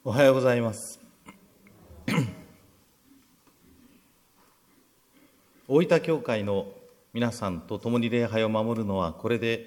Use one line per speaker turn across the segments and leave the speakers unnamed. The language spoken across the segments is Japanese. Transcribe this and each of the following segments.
おはようございます。大分教会の皆さんと共に礼拝を守るのはこれで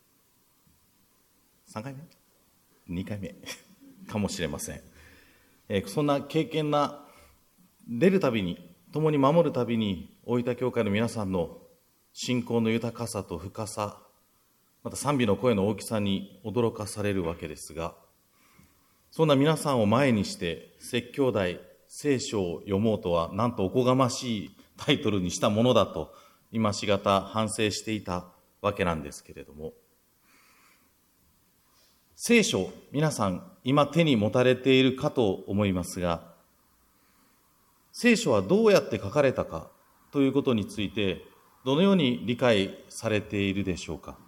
3回目 ?2 回目かもしれません。そんな経験な出るたびに、共に守るたびに大分教会の皆さんの信仰の豊かさと深さ、また賛美の声の大きさに驚かされるわけですが、そんな皆さんを前にして説教題聖書を読もうとはなんとおこがましいタイトルにしたものだと今しがた反省していたわけなんですけれども、聖書、皆さん今手に持たれているかと思いますが、聖書はどうやって書かれたかということについてどのように理解されているでしょうか。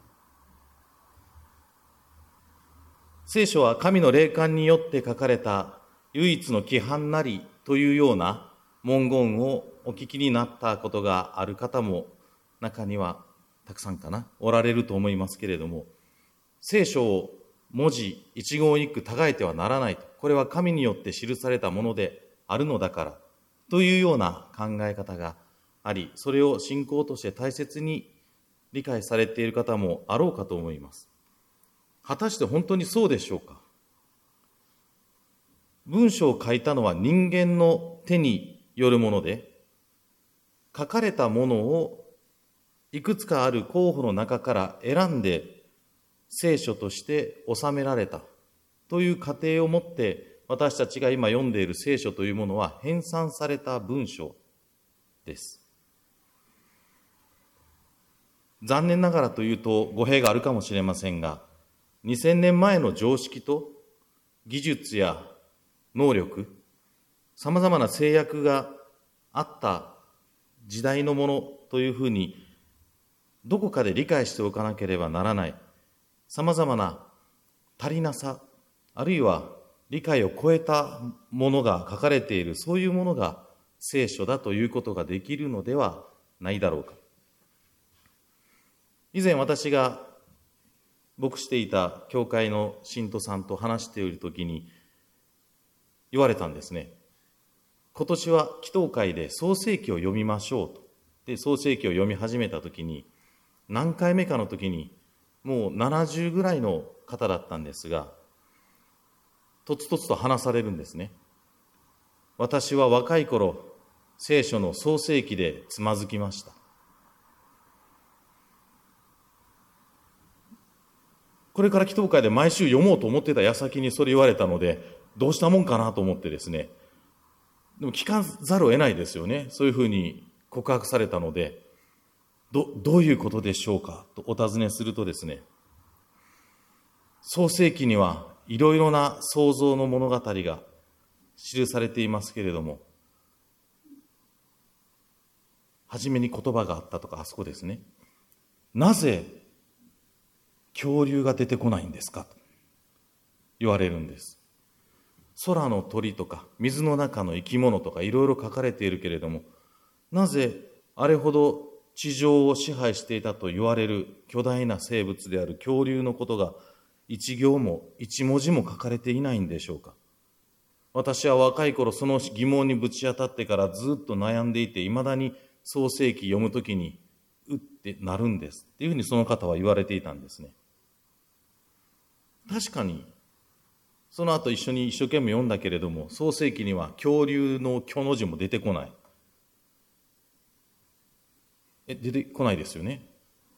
聖書は神の霊感によって書かれた唯一の規範なりというような文言をお聞きになったことがある方も中にはたくさんおられると思いますけれども、聖書を文字一言一句たがえてはならないと、これは神によって記されたものであるのだからというような考え方があり、それを信仰として大切に理解されている方もあろうかと思います。果たして本当にそうでしょうか。文章を書いたのは人間の手によるもので、書かれたものをいくつかある候補の中から選んで聖書として収められたという過程をもって、私たちが今読んでいる聖書というものは編纂された文章です。残念ながらというと語弊があるかもしれませんが、2000年前の常識と技術や能力、さまざまな制約があった時代のものというふうに、どこかで理解しておかなければならない、さまざまな足りなさ、あるいは理解を超えたものが書かれている、そういうものが聖書だということができるのではないだろうか。以前私が牧していた教会の信徒さんと話しているときに言われたんですね。今年は祈祷会で創世記を読みましょうと。で、創世記を読み始めたときに、何回目かのときにもう70ぐらいの方だったんですが、とつとつと話されるんですね。私は若い頃、聖書の創世記でつまずきました。これから祈祷会で毎週読もうと思ってた矢先にそれ言われたので、どうしたもんかなと思ってですね。でも聞かざるを得ないですよね。そういうふうに告白されたので、どういうことでしょうかとお尋ねするとですね、創世記にはいろいろな創造の物語が記されていますけれども、初めに言葉があったとか、あそこですね。なぜ恐竜が出てこないんですかと言われるんです。空の鳥とか水の中の生き物とかいろいろ書かれているけれども、なぜあれほど地上を支配していたと言われる巨大な生物である恐竜のことが一行も一文字も書かれていないんでしょうか。私は若い頃その疑問にぶち当たってからずっと悩んでいて、いまだに創世記読むときにうってなるんですっていうふうにその方は言われていたんですね。確かにその後一緒に一生懸命読んだけれども、創世記には恐竜の巨の字も出てこない。出てこないですよね。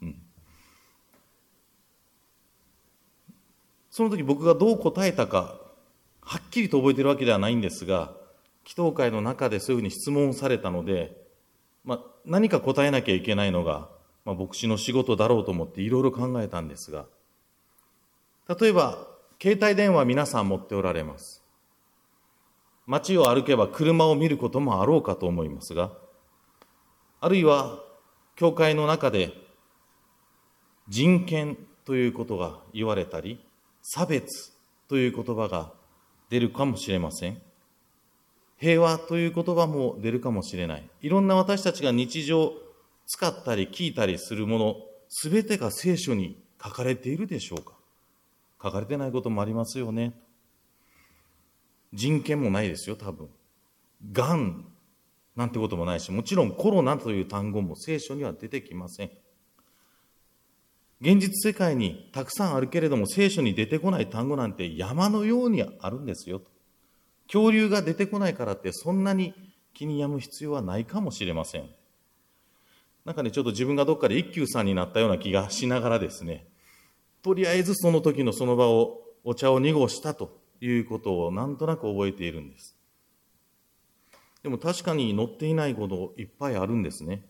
その時僕がどう答えたかはっきりと覚えているわけではないんですが、祈祷会の中でそういうふうに質問されたので、何か答えなきゃいけないのが、牧師の仕事だろうと思っていろいろ考えたんですが、例えば携帯電話皆さん持っておられます。街を歩けば車を見ることもあろうかと思いますが、あるいは教会の中で人権ということが言われたり、差別という言葉が出るかもしれません。平和という言葉も出るかもしれない。いろんな私たちが日常使ったり聞いたりするもの、すべてが聖書に書かれているでしょうか。書かれてないこともありますよね。 人権もないですよ、多分。がんなんてこともないし、もちろんコロナという単語も聖書には出てきません。現実世界にたくさんあるけれども、聖書に出てこない単語なんて山のようにあるんですよ。恐竜が出てこないからってそんなに気に病む必要はないかもしれません。なんかね、ちょっと自分がどっかで一休さんになったような気がしながらですね、とりあえずその時のその場を、お茶を濁したということをなんとなく覚えているんです。でも確かに載っていないこといっぱいあるんですね。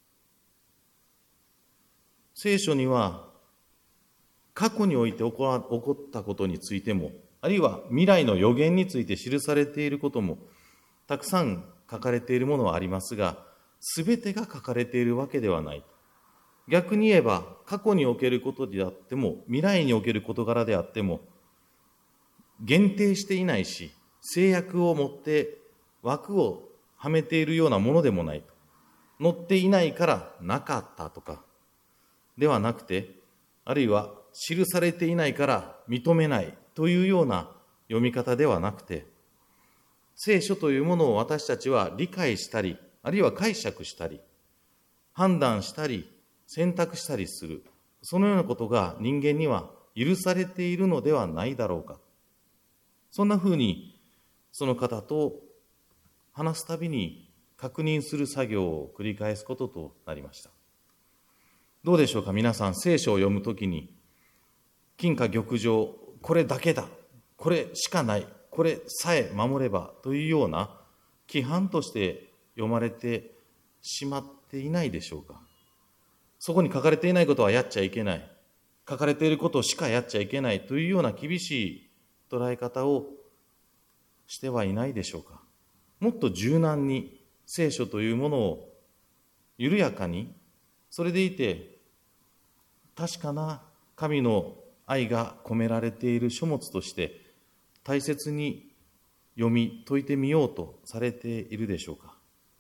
聖書には過去において起こったことについても、あるいは未来の予言について記されていることもたくさん書かれているものはありますが、すべてが書かれているわけではない。逆に言えば、過去におけることであっても未来における事柄であっても限定していないし、制約を持って枠をはめているようなものでもない。載っていないからなかったとかではなくて、あるいは記されていないから認めないというような読み方ではなくて、聖書というものを私たちは理解したり、あるいは解釈したり、判断したり、選択したりする、そのようなことが人間には許されているのではないだろうか。そんなふうにその方と話すたびに確認する作業を繰り返すこととなりました。どうでしょうか、皆さん、聖書を読むときに金貨玉条、これだけだ、これしかない、これさえ守ればというような規範として読まれてしまっていないでしょうか。そこに書かれていないことはやっちゃいけない、書かれていることしかやっちゃいけないというような厳しい捉え方をしてはいないでしょうか。もっと柔軟に聖書というものを緩やかに、それでいて確かな神の愛が込められている書物として大切に読み解いてみようとされているでしょうか。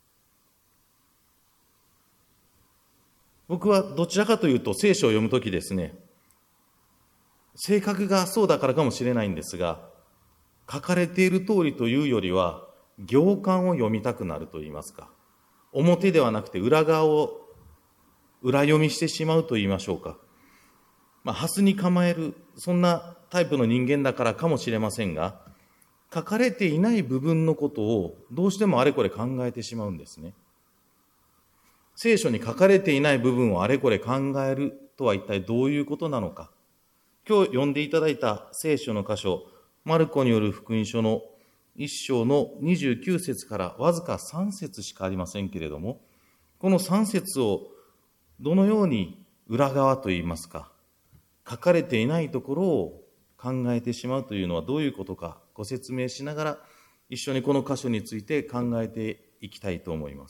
僕はどちらかというと聖書を読むときですね、性格がそうだからかもしれないんですが、書かれている通りというよりは行間を読みたくなるといいますか、表ではなくて裏側を裏読みしてしまうと言いましょうか。ハスに構える、そんなタイプの人間だからかもしれませんが、書かれていない部分のことをどうしてもあれこれ考えてしまうんですね。聖書に書かれていない部分をあれこれ考えるとは一体どういうことなのか。今日読んでいただいた聖書の箇所、マルコによる福音書の1章の29節からわずか3節しかありませんけれども、この3節をどのように裏側といいますか、書かれていないところを考えてしまうというのはどういうことかご説明しながら一緒にこの箇所について考えていきたいと思います。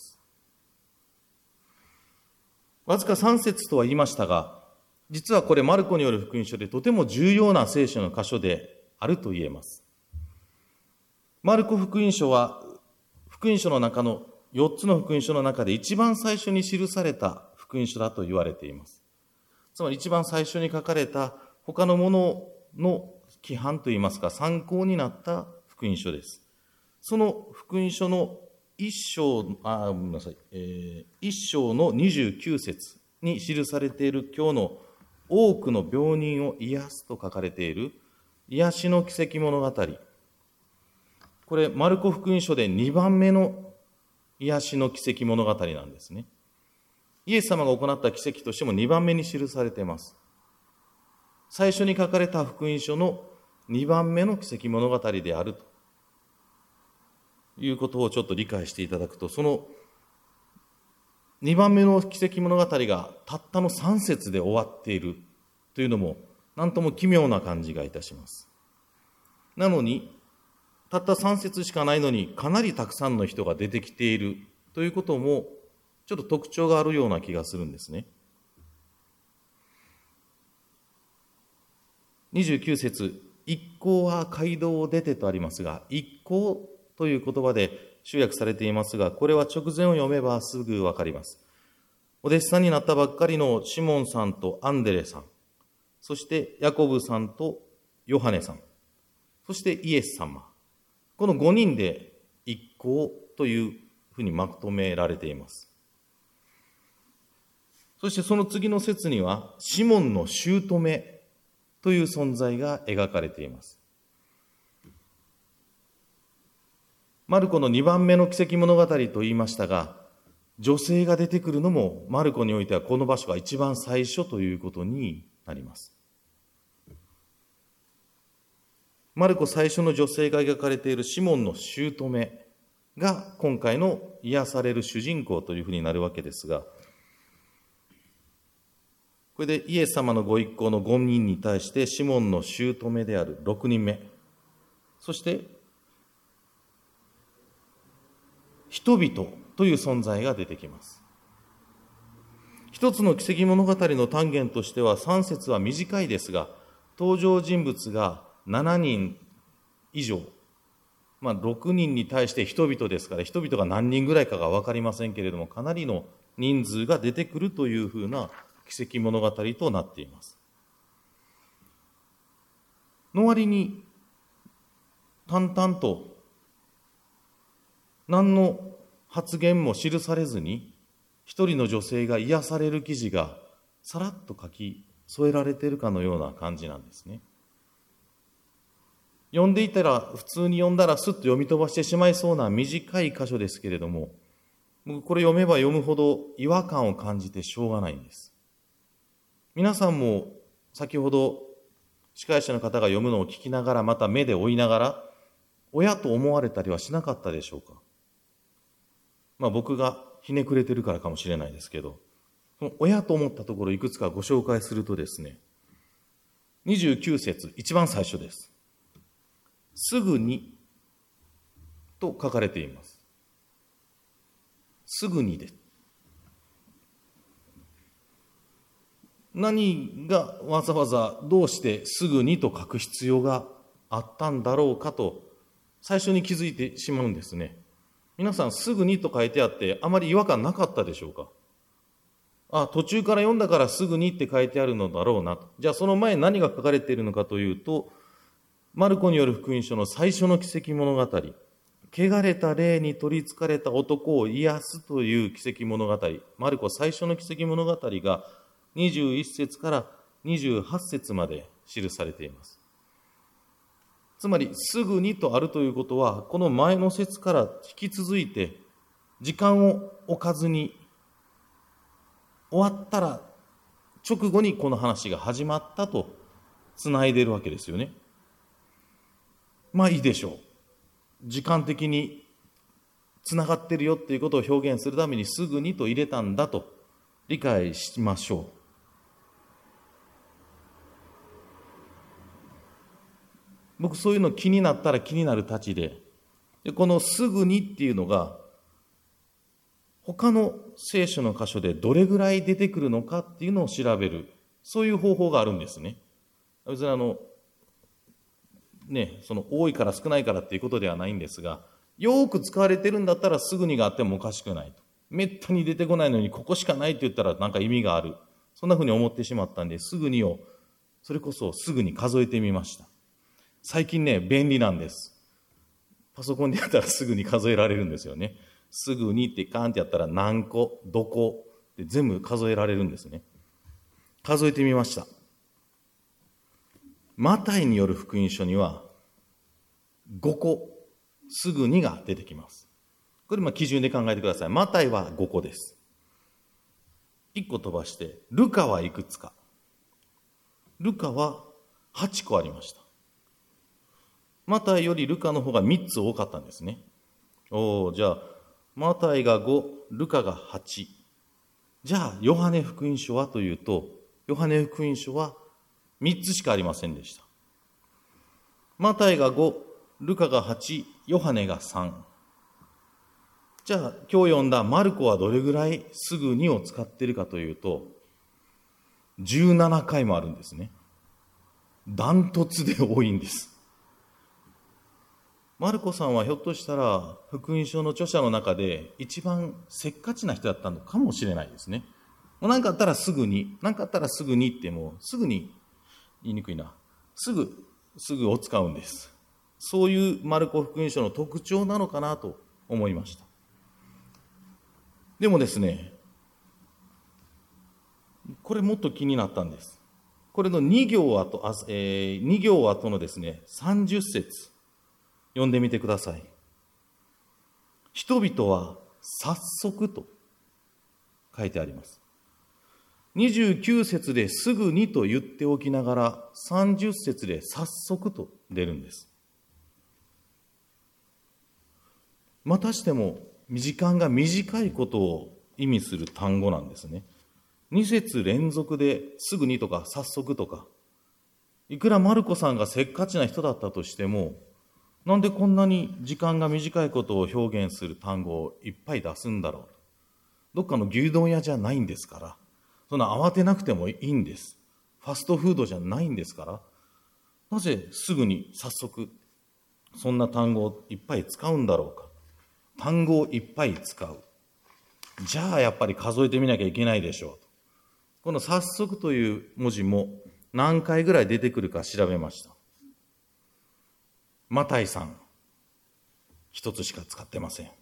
わずか3節とは言いましたが、実はこれマルコによる福音書でとても重要な聖書の箇所であると言えます。マルコ福音書は福音書の中の4つの福音書の中で一番最初に記された福音書だと言われています。つまり一番最初に書かれた他のものの規範といいますか参考になった福音書です。その福音書の1章の29節に記されている今日の多くの病人を癒すと書かれている癒しの奇跡物語。これマルコ福音書で2番目の癒しの奇跡物語なんですね。イエス様が行った奇跡としても2番目に記されています。最初に書かれた福音書の2番目の奇跡物語であるということをちょっと理解していただくと、その2番目の奇跡物語がたったの3節で終わっているというのも何とも奇妙な感じがいたします。なのにたった3節しかないのにかなりたくさんの人が出てきているということもちょっと特徴があるような気がするんですね。29節、一行は街道を出てとありますが、一行という言葉で集約されていますが、これは直前を読めばすぐわかります。お弟子さんになったばっかりのシモンさんとアンデレさん、そしてヤコブさんとヨハネさん、そしてイエス様。 この5人で一行というふうにまとめられています。そしてその次の節には、シモンの姑という存在が描かれています。マルコの2番目の奇跡物語と言いましたが、女性が出てくるのもマルコにおいてはこの場所が一番最初ということになります。マルコ最初の女性が描かれているシモンの姑が今回の癒される主人公というふうになるわけですが、これでイエス様のご一行の5人に対してシモンの姑である6人目、そして人々という存在が出てきます。一つの奇跡物語の単元としては3節は短いですが、登場人物が7人以上、6人に対して人々ですから、人々が何人ぐらいかが分かりませんけれども、かなりの人数が出てくるというふうな奇跡物語となっています。の割に淡々と何の発言も記されずに、一人の女性が癒される記事がさらっと書き添えられているかのような感じなんですね。読んでいたら、普通に読んだらスッと読み飛ばしてしまいそうな短い箇所ですけれども、僕これ読めば読むほど違和感を感じてしょうがないんです。皆さんも先ほど司会者の方が読むのを聞きながら、また目で追いながら、親と思われたりはしなかったでしょうか。僕がひねくれてるからかもしれないですけど、その親と思ったところいくつかご紹介するとですね、29節、一番最初です。すぐにと書かれています。すぐにで。何がわざわざどうしてすぐにと書く必要があったんだろうかと最初に気づいてしまうんですね。皆さんすぐにと書いてあってあまり違和感なかったでしょうか。途中から読んだからすぐにって書いてあるのだろうなと。じゃあその前何が書かれているのかというと、マルコによる福音書の最初の奇跡物語、汚れた霊に取りつかれた男を癒すという奇跡物語、マルコ最初の奇跡物語が21節から28節まで記されています。つまり、すぐにとあるということは、この前の節から引き続いて、時間を置かずに、終わったら直後にこの話が始まったとつないでいるわけですよね。いいでしょう。時間的につながってるよっていうことを表現するためにすぐにと入れたんだと理解しましょう。僕そういうの気になったら気になるたちで、このすぐにっていうのが他の聖書の箇所でどれぐらい出てくるのかっていうのを調べる、そういう方法があるんですね。別にその多いから少ないからっていうことではないんですが、よく使われてるんだったらすぐにがあってもおかしくないと。めったに出てこないのにここしかないって言ったらなんか意味がある。そんなふうに思ってしまったんで、すぐにをそれこそすぐに数えてみました。最近便利なんです。パソコンでやったらすぐに数えられるんですよね。すぐにってカーンってやったら何個、どこって全部数えられるんですね。数えてみました。マタイによる福音書には5個すぐにが出てきます。これ基準で考えてください。マタイは5個です。1個飛ばして、ルカはいくつか。ルカは8個ありました。マタイよりルカの方が3つ多かったんですね。じゃあマタイが5、ルカが8。じゃあヨハネ福音書はというと、ヨハネ福音書は3つしかありませんでした。マタイが5、ルカが8、ヨハネが3。じゃあ今日読んだマルコはどれぐらいすぐにを使っているかというと、17回もあるんですね。ダントツで多いんです。マルコさんはひょっとしたら福音書の著者の中で一番せっかちな人だったのかもしれないですね。もう何かあったらすぐに、何かあったらすぐにってもうすぐに言いにくいな。すぐを使うんです。 そういうマルコ福音書の特徴なのかなと思いました。でもですね、これもっと気になったんです。これの2行後のですね、30節読んでみてください。人々は早速と書いてあります。29節ですぐにと言っておきながら、30節で早速と出るんです。またしても時間が短いことを意味する単語なんですね。2節連続ですぐにとか早速とか、いくらマルコさんがせっかちな人だったとしても、なんでこんなに時間が短いことを表現する単語をいっぱい出すんだろう。どっかの牛丼屋じゃないんですから、そんな慌てなくてもいいんです。ファストフードじゃないんですから、なぜすぐに早速そんな単語をいっぱい使うんだろうか。単語をいっぱい使う。じゃあやっぱり数えてみなきゃいけないでしょう。この早速という文字も何回ぐらい出てくるか調べました。マタイさん、一つしか使ってません。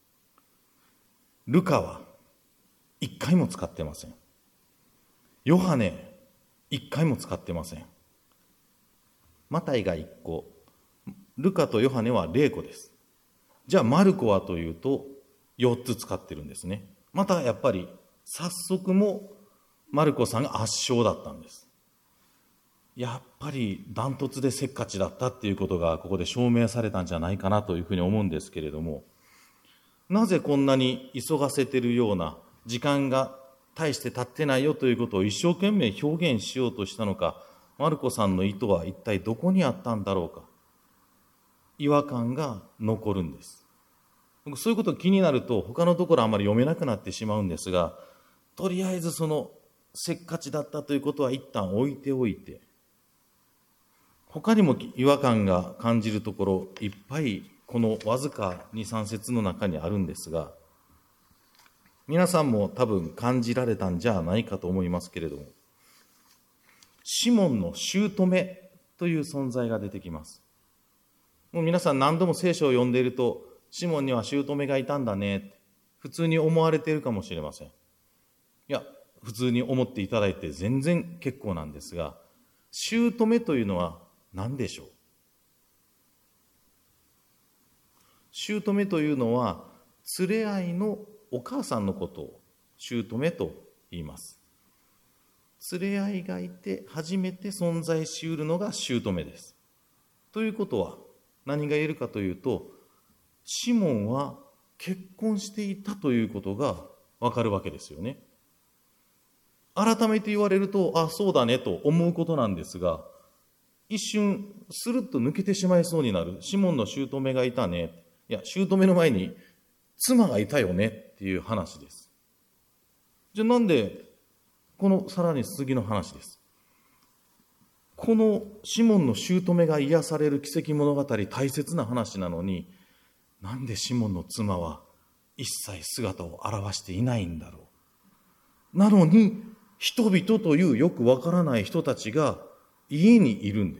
ルカは一回も使ってません。ヨハネ、一回も使ってません。マタイが1個、ルカとヨハネは0個です。じゃあマルコはというと4つ使ってるんですね。またやっぱり早速もマルコさんが圧勝だったんです。やっぱりダントツでせっかちだったっていうことがここで証明されたんじゃないかなというふうに思うんですけれども、なぜこんなに急がせてるような、時間が大して経ってないよということを一生懸命表現しようとしたのか、マルコさんの意図は一体どこにあったんだろうか。違和感が残るんです。僕そういうこと気になると他のところあまり読めなくなってしまうんですが、とりあえずそのせっかちだったということは一旦置いておいて、他にも違和感が感じるところいっぱいこのわずか2、3節の中にあるんですが、皆さんも多分感じられたんじゃないかと思いますけれども、シモンの姑という存在が出てきます。もう皆さん何度も聖書を読んでいると、シモンには姑がいたんだねって普通に思われているかもしれません。いや、普通に思っていただいて全然結構なんですが、姑というのは何でしょう。姑というのは連れ合いのお母さんのことを姑と言います。連れ合いがいて初めて存在しうるのが姑です。ということは何が言えるかというと、シモンは結婚していたということがわかるわけですよね。改めて言われると、あ、そうだねと思うことなんですが、一瞬スルッと抜けてしまいそうになる。シモンの姑がいたね。いや、姑の前に妻がいたよねっていう話です。じゃあなんでこのさらに次の話です。このシモンの姑が癒される奇跡物語、大切な話なのに、なんでシモンの妻は一切姿を現していないんだろう。なのに人々というよくわからない人たちが家にいるんです。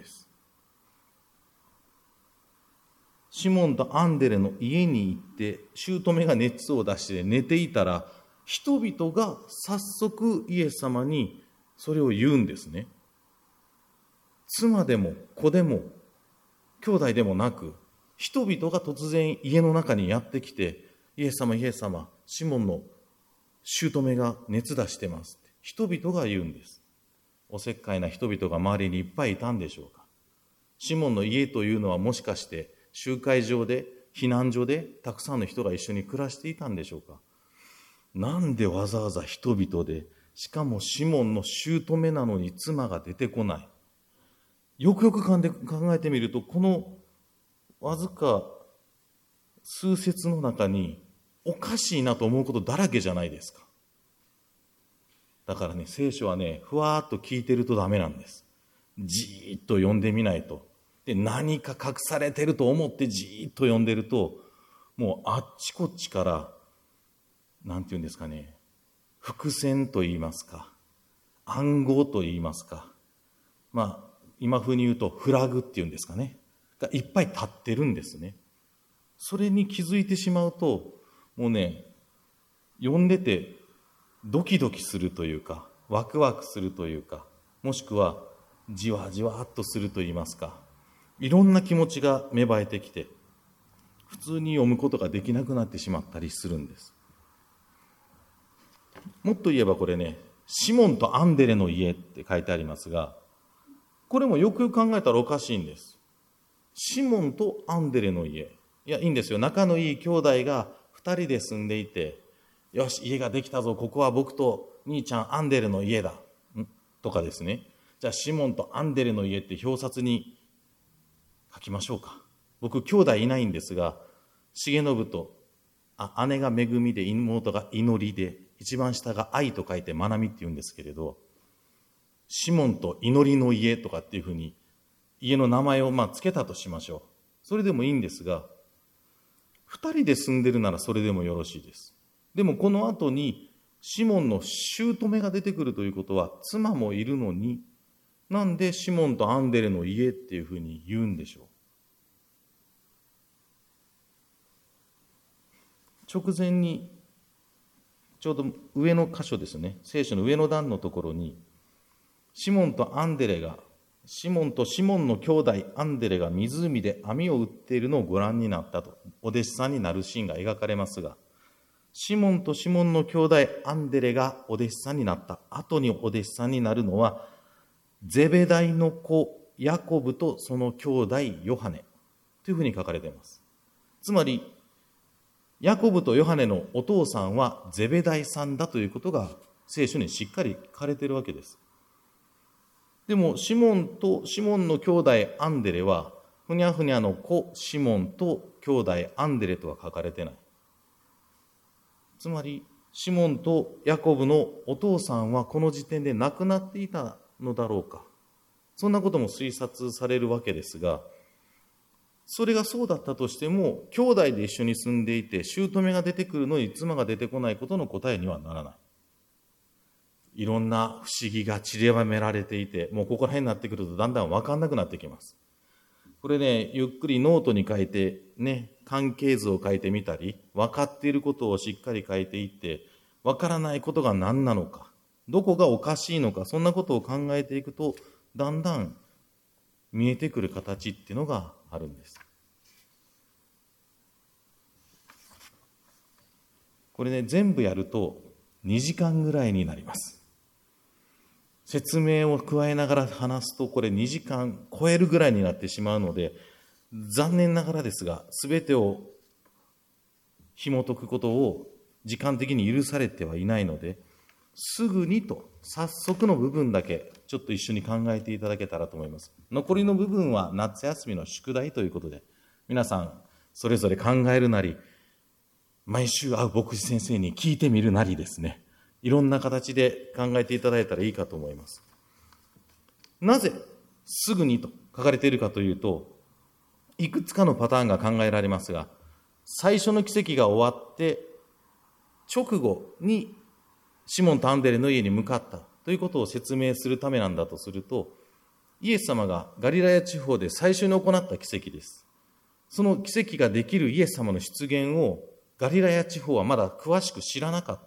シモンとアンデレの家に行って姑が熱を出して寝ていたら、人々が早速イエス様にそれを言うんですね。妻でも子でも兄弟でもなく、人々が突然家の中にやってきて、イエス様、イエス様、シモンの姑が熱出してますって人々が言うんです。おせっかいな人々が周りにいっぱいいたんでしょうか。シモンの家というのはもしかして集会場で、避難所でたくさんの人が一緒に暮らしていたんでしょうか。なんでわざわざ人々で、しかもシモンの姑なのに妻が出てこない。よくよく考えてみると、このわずか数節の中におかしいなと思うことだらけじゃないですか。だからね、聖書はね、ふわーっと聞いてるとダメなんです。じーっと読んでみないと。で、何か隠されてると思ってじーっと読んでると、もうあっちこっちから、なんていうんですかね、伏線と言いますか、暗号と言いますか、まあ、今風に言うとフラグっていうんですかね。 がいっぱい立ってるんですね。それに気づいてしまうと、もうね、読んでてドキドキするというか、ワクワクするというか、もしくはじわじわっとすると言いますか、いろんな気持ちが芽生えてきて、普通に読むことができなくなってしまったりするんです。もっと言えばこれね、シモンとアンデレの家って書いてありますが、これもよくよく考えたらおかしいんです。シモンとアンデレの家。いや、いいんですよ。仲のいい兄弟が2人で住んでいて、よし、家ができたぞ。ここは僕と兄ちゃんアンデレの家だ。とかですね。じゃあ、シモンとアンデレの家って表札に書きましょうか。僕、兄弟いないんですが、重信と、姉が恵みで妹が祈りで、一番下が愛と書いてまなみって言うんですけれど、シモンと祈りの家とかっていうふうに、家の名前をつけたとしましょう。それでもいいんですが、二人で住んでるならそれでもよろしいです。でもこの後にシモンの姑が出てくるということは、妻もいるのに、なんでシモンとアンデレの家っていうふうに言うんでしょう。直前に、ちょうど上の箇所ですね、聖書の上の段のところに、シモンとシモンの兄弟アンデレが湖で網を打っているのをご覧になったと、お弟子さんになるシーンが描かれますが、シモンの兄弟アンデレがお弟子さんになった後にお弟子さんになるのは、ゼベダイの子ヤコブとその兄弟ヨハネというふうに書かれています。つまり、ヤコブとヨハネのお父さんはゼベダイさんだということが聖書にしっかり書かれているわけです。でもシモンの兄弟アンデレは、ふにゃふにゃの子シモンと兄弟アンデレとは書かれてない。つまりシモンとヤコブのお父さんはこの時点で亡くなっていたのだろうか。そんなことも推察されるわけですが、それがそうだったとしても、兄弟で一緒に住んでいて、姑が出てくるのに妻が出てこないことの答えにはならない。いろんな不思議が散りばめられていて、もうここら辺になってくるとだんだん分かんなくなってきます。これね、ゆっくりノートに書いてね、関係図を書いてみたり、分かっていることをしっかり書いていって、分からないことが何なのか、どこがおかしいのか、そんなことを考えていくと、だんだん見えてくる形っていうのがあるんです。これね、全部やると2時間ぐらいになります。説明を加えながら話すと、これ2時間超えるぐらいになってしまうので、残念ながらですが、すべてを紐解くことを時間的に許されてはいないので、すぐにと、早速の部分だけ、ちょっと一緒に考えていただけたらと思います。残りの部分は夏休みの宿題ということで、皆さん、それぞれ考えるなり、毎週会う牧師先生に聞いてみるなりですね、いろんな形で考えていただいたらいいかと思います。なぜ、すぐにと書かれているかというと、いくつかのパターンが考えられますが、最初の奇跡が終わって、直後にシモンとアンデレの家に向かったということを説明するためなんだとすると、イエス様がガリラヤ地方で最初に行った奇跡です。その奇跡ができるイエス様の出現をガリラヤ地方はまだ詳しく知らなかった。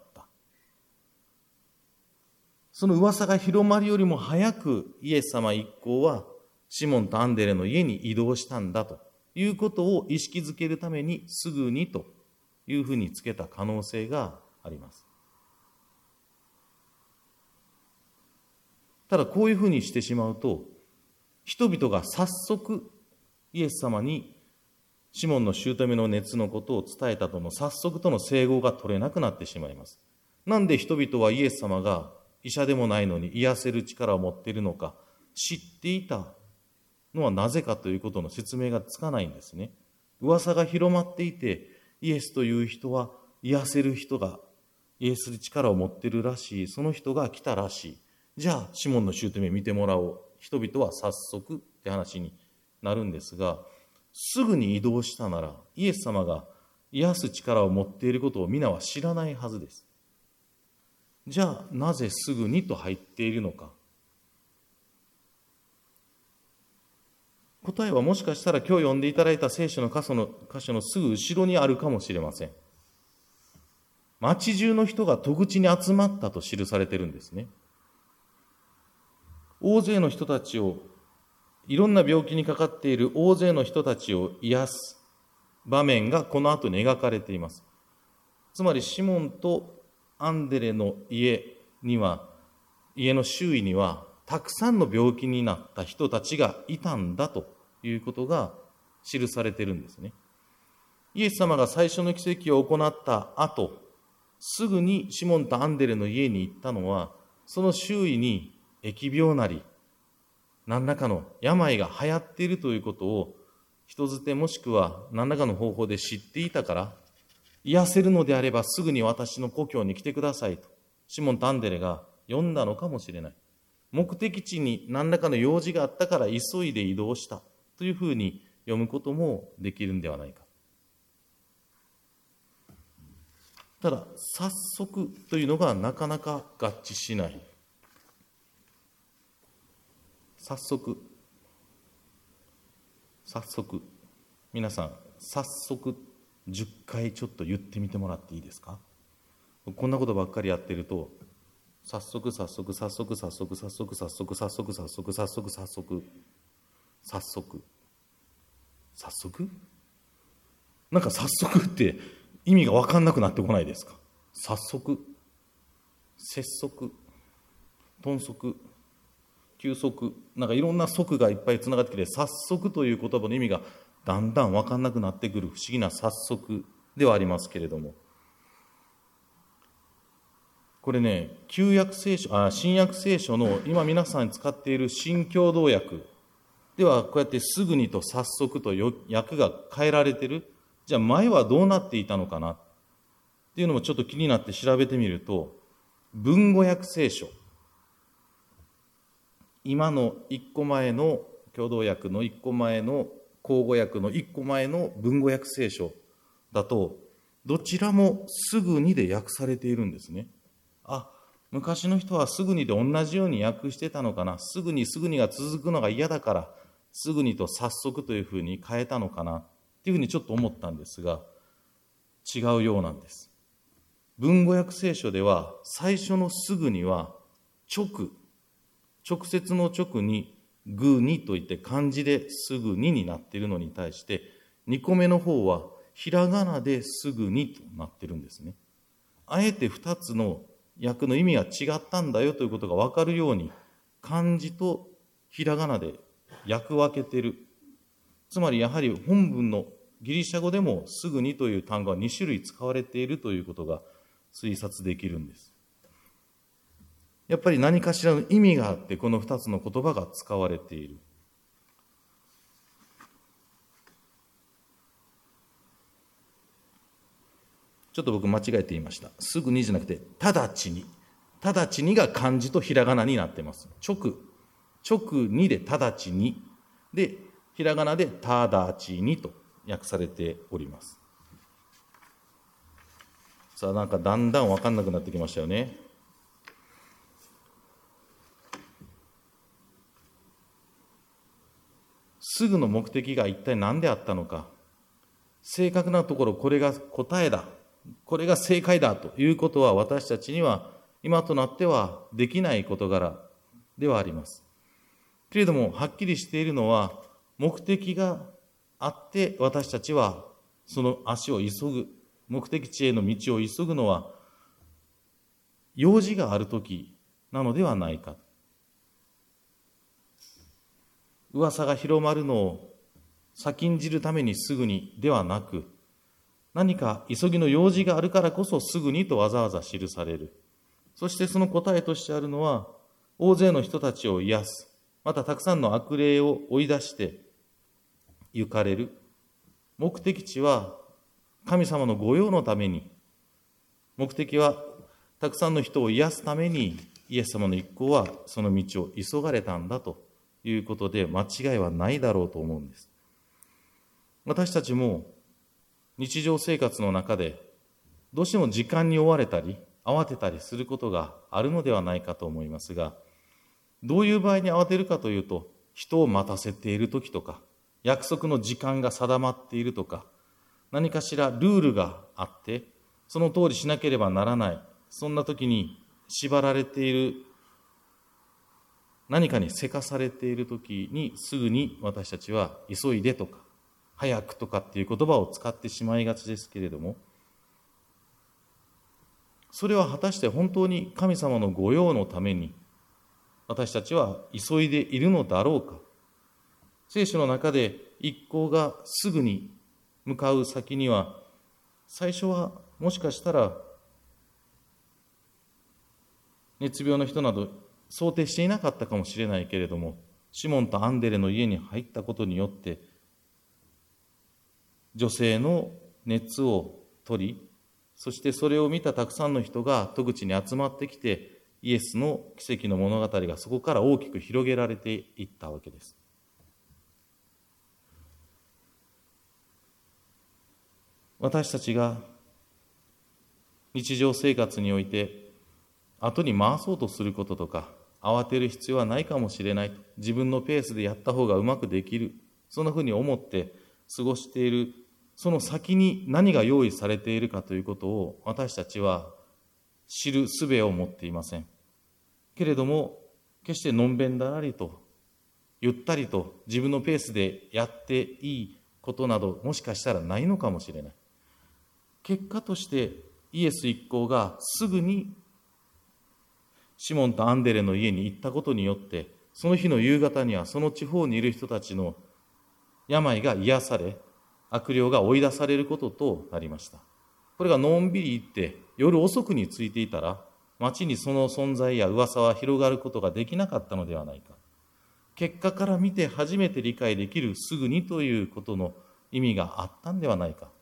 その噂が広まるよりも早くイエス様一行はシモンとアンデレの家に移動したんだということを意識づけるために、すぐにというふうにつけた可能性があります。ただこういうふうにしてしまうと、人々が早速イエス様にシモンの姑の熱のことを伝えたとの早速との整合が取れなくなってしまいます。なんで人々はイエス様が医者でもないのに癒せる力を持っているのか知っていたのはなぜかということの説明がつかないんですね。噂が広まっていて、イエスという人は癒せる人が、癒せる力を持っているらしい、その人が来たらしい。じゃあシモンの姑見てもらおう。人々は早速って話になるんですが、すぐに移動したならイエス様が癒す力を持っていることを皆は知らないはずです。じゃあなぜすぐにと入っているのか。 答えはもしかしたら今日読んでいただいた聖書の箇所のすぐ後ろにあるかもしれません。町中の人が戸口に集まったと記されているんですね。大勢の人たちを、いろんな病気にかかっている大勢の人たちを癒す場面がこの後に描かれています。つまりシモンとアンデレの家の周囲にはたくさんの病気になった人たちがいたんだということが記されているんですね。イエス様が最初の奇跡を行った後、すぐにシモンとアンデレの家に行ったのは、その周囲に疫病なり何らかの病が流行っているということを人づてもしくは何らかの方法で知っていたから、癒せるのであればすぐに私の故郷に来てくださいとシモンとアンデレが呼んだのかもしれない。目的地に何らかの用事があったから急いで移動したというふうに読むこともできるんではないか。ただ早速というのがなかなか合致しない。早速皆さん、早速10回ちょっと言ってみてもらっていいですか。こんなことばっかりやってると、早速なんか早速って意味が分かんなくなってこないですか。早速、拙速、豚足、休息、なんかいろんな則がいっぱいつながってきて、早速という言葉の意味がだんだん分かんなくなってくる不思議な早速ではありますけれども、これね、新約聖書の今皆さん使っている新共同訳ではこうやってすぐにと早速と訳が変えられている。じゃあ前はどうなっていたのかなっていうのもちょっと気になって調べてみると、文語訳聖書、今の一個前の共同訳の一個前の口語訳の一個前の文語訳聖書だと、どちらもすぐにで訳されているんですね。昔の人はすぐにで同じように訳してたのかな。すぐにが続くのが嫌だから、すぐにと早速というふうに変えたのかなっていうふうにちょっと思ったんですが、違うようなんです。文語訳聖書では最初のすぐには直接の直にぐにといって漢字ですぐにになっているのに対して、2個目の方はひらがなですぐにとなっているんですね。あえて2つの訳の意味が違ったんだよということが分かるように、漢字とひらがなで訳分けている。つまりやはり本文のギリシャ語でもすぐにという単語は2種類使われているということが推察できるんです。やっぱり何かしらの意味があってこの2つの言葉が使われている。ちょっと僕間違えて言いました。すぐにじゃなくて直ちに。直ちにが漢字とひらがなになっています。直にで直ちにでひらがなで直ちにと訳されております。さあ、なんかだんだん分かんなくなってきましたよね。すぐの目的が一体何であったのか、正確なところこれが答えだ、これが正解だということは私たちには今となってはできない事柄ではあります。けれどもはっきりしているのは、目的があって私たちはその足を急ぐ、目的地への道を急ぐのは用事があるときなのではないか。噂が広まるのを先んじるためにすぐにではなく、何か急ぎの用事があるからこそすぐにとわざわざ記される。そしてその答えとしてあるのは、大勢の人たちを癒す、またたくさんの悪霊を追い出して行かれる。目的地は神様の御用のために、目的はたくさんの人を癒すためにイエス様の一行はその道を急がれたんだということで間違いはないだろうと思うんです。私たちも日常生活の中でどうしても時間に追われたり慌てたりすることがあるのではないかと思いますが、どういう場合に慌てるかというと、人を待たせている時とか約束の時間が定まっているとか、何かしらルールがあって、その通りしなければならない、そんな時に縛られている、何かにせかされている時にすぐに私たちは急いでとか早くとかっていう言葉を使ってしまいがちですけれども、それは果たして本当に神様の御用のために私たちは急いでいるのだろうか。聖書の中で一行がすぐに向かう先には、最初はもしかしたら熱病の人など想定していなかったかもしれないけれども、シモンとアンデレの家に入ったことによって女性の熱を取り、そしてそれを見たたくさんの人が戸口に集まってきて、イエスの奇跡の物語がそこから大きく広げられていったわけです。私たちが日常生活において後に回そうとすることとか、慌てる必要はないかもしれない、自分のペースでやった方がうまくできる、そんなふうに思って過ごしている、その先に何が用意されているかということを私たちは知る術を持っていませんけれども、決してのんべんだらりとゆったりと自分のペースでやっていいことなどもしかしたらないのかもしれない。結果としてイエス一行がすぐにシモンとアンデレの家に行ったことによって、その日の夕方にはその地方にいる人たちの病が癒され、悪霊が追い出されることとなりました。これがのんびり行って夜遅くについていたら、町にその存在や噂は広がることができなかったのではないか。結果から見て初めて理解できるすぐにということの意味があったんではないか。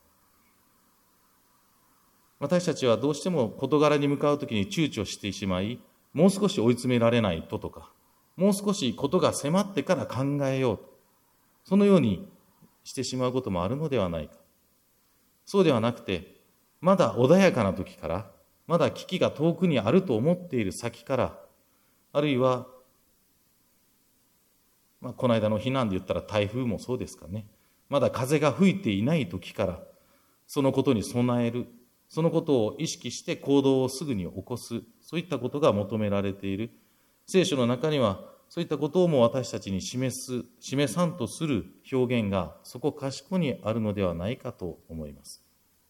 私たちはどうしても事柄に向かうときに躊躇してしまい、もう少し追い詰められないととか、もう少し事が迫ってから考えようと、そのようにしてしまうこともあるのではないか。そうではなくて、まだ穏やかな時から、まだ危機が遠くにあると思っている先から、あるいは、この間の避難で言ったら台風もそうですかね。まだ風が吹いていない時から、そのことに備える、そのことを意識して行動をすぐに起こす、そういったことが求められている。聖書の中には、そういったことをも私たちに示さんとする表現がそこかしこにあるのではないかと思います。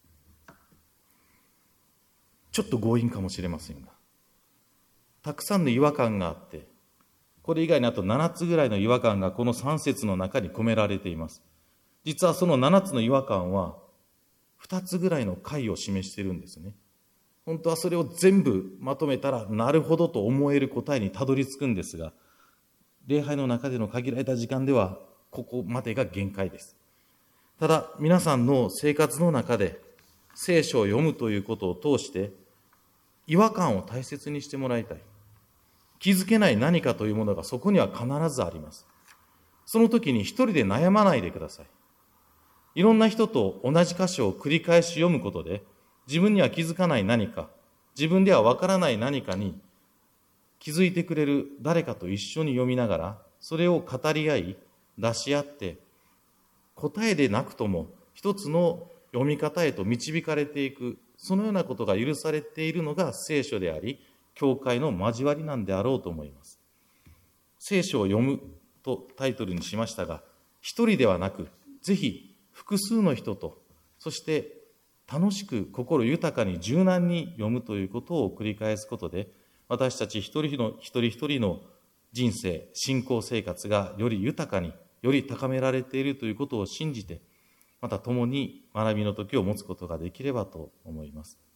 ちょっと強引かもしれませんが、たくさんの違和感があって、これ以外にあと7つぐらいの違和感がこの3節の中に込められています。実はその7つの違和感は2つぐらいの解を示しているんですね。本当はそれを全部まとめたらなるほどと思える答えにたどり着くんですが、礼拝の中での限られた時間ではここまでが限界です。ただ皆さんの生活の中で聖書を読むということを通して違和感を大切にしてもらいたい。気づけない何かというものがそこには必ずあります。その時に一人で悩まないでください。いろんな人と同じ箇所を繰り返し読むことで、自分には気づかない何か、自分ではわからない何かに気づいてくれる誰かと一緒に読みながら、それを語り合い、出し合って、答えでなくとも一つの読み方へと導かれていく、そのようなことが許されているのが聖書であり、教会の交わりなんであろうと思います。聖書を読むとタイトルにしましたが、一人ではなく、ぜひ複数の人と、そして楽しく心豊かに柔軟に読むということを繰り返すことで、私たち一人一人の人生、信仰生活がより豊かに、より高められているということを信じて、また共に学びの時を持つことができればと思います。